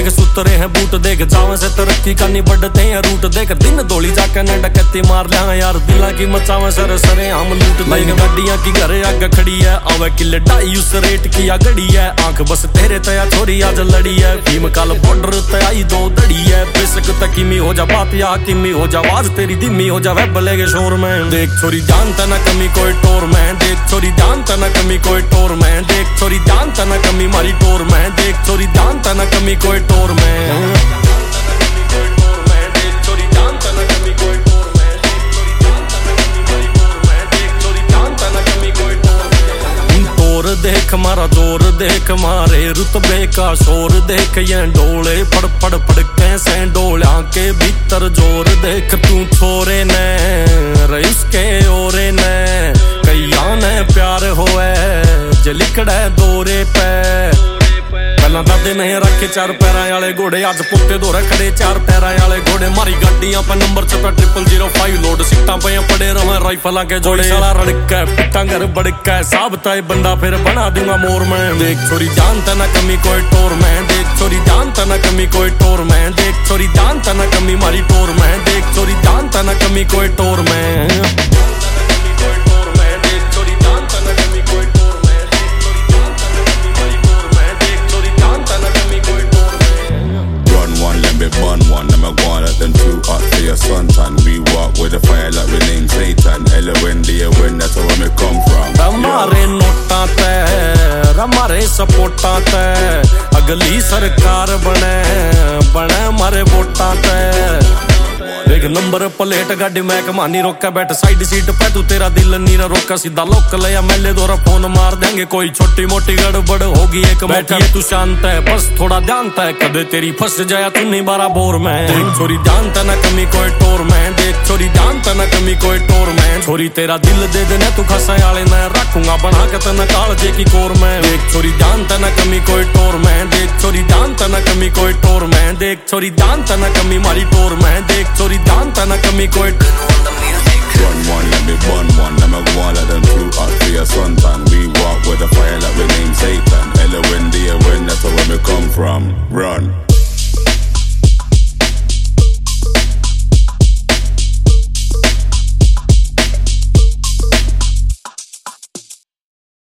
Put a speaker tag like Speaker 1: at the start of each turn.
Speaker 1: देख सुतरे हैं बूट देख जावे से तरक्की करनी बढ़ते हैं रूट देख दिन दौली जाके न डकैती मार लिया यार दिला की मचावे सर सरे हम लूट देख गाड़ियां की घरे आगे खड़ी है आवे की लड़ाई उस रेट की गड़ी है आंख बस तेरे तया छोरी आज लड़ी है भीम काल बॉर्डर तयाई दो दड़ी है बेशक तकीमी हो जा बात या हकीमी हो जा आवाज तेरी धीमी हो जा वेब लेगे शोर में देख छोरी जानता ना कमी कोई टोर में देख छोरी जानता ना कमी कोई टोर में देख छोरी जानता ना कमी मारी टोर में देख छोरी जानता ना कमी कोई टोर में देख मारा जोर देख मारे रुतबे का शोर देख ये डोले पड़ पड़ पड़ कैसे डोला के भीतर जोर देख तू छोरे ने रईस के ओरे ने कैया ने प्यार होए जलिकड़े दौरे पे पहला दादे नहीं रखे चार पैरा वाले घोड़े आज पुट्टे दो खड़े चार पैरा वाले घोड़े मारी गाड़ियां पे नंबर 00005 लोड सीटा पे पड़े रहे राइफल के जोड़े साला रड़का पिटा घर बड़का साबता बंदा फिर बना दूंगा मोर में देख छोरी जानता ना कमी कोई टोर में देख छोरी जानता ना कमी कोई टोर में देख छोरी जानता ना कमी मारी टोर में देख छोरी जानता ना कमी कोई टोर में
Speaker 2: Bun one, them a go on let them too hot for your suntan. We walk with the fire like we name Satan. L-O-N-D-A-Win, that's where we come from.
Speaker 1: हमारे नोटा ते हमारे सपोर्टा ते अगली सरकार बने बने हमारे वोटा ते देख नंबर प्लेट गाड़ी मैं कमानी रोका बैठ साइड सीट पे तू तेरा दिल नीरा रोका सीधा लोक लिया मेले दोरा फोन मार देंगे कोई छोटी मोटी गड़बड़ होगी एक बैठा तू शांत है बस थोड़ा जानता है कदे तेरी फंस जाया तू नहीं बारा बोर में देख छोरी जानता ना कमी कोई टोर में देख छोरी जानता ना कमी कोई टोर में छोरी तेरा दिल दे देना तू खसा वाले मैं रखूंगा बना के तना कालजे की कोर में देख छोरी जानता ना कमी कोई टोर में देख छोरी जानता ना कमी कोई टोर में देख छोरी जानता ना कमी मारी टोर में देख छोरी जानता ना कमी कोई
Speaker 2: Run one, let me bun one. Them a go on let them too hot for your suntan. We walk with the fire like we name Satan. L-O-N-D-A-Win, that's where we come from. Run.